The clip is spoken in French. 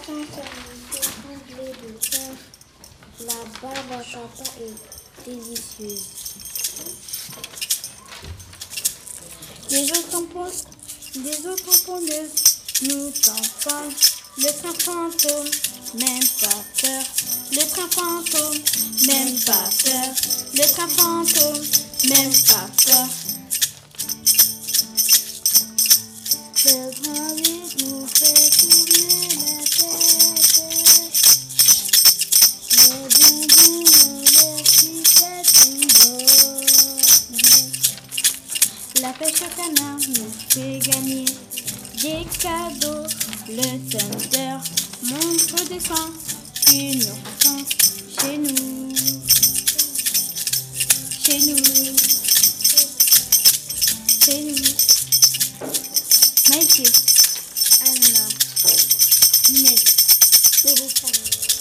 enfants sont comblés de cœur. La barbe à papa est délicieuse. Des autres pondeuses nous en parlent. Le train fantôme, même pas peur. Le train fantôme, même pas peur. Le train fantôme, même pas peur. Le grand vide nous fait tourner la tête. Les bonbons nous les sucettes on La pêche au canard nous fait gagner des cadeaux. Le Thunder montre des sens une enfance chez nous. Chez nous. Chez nous. Maïté, Anna, Inès, Mélissa.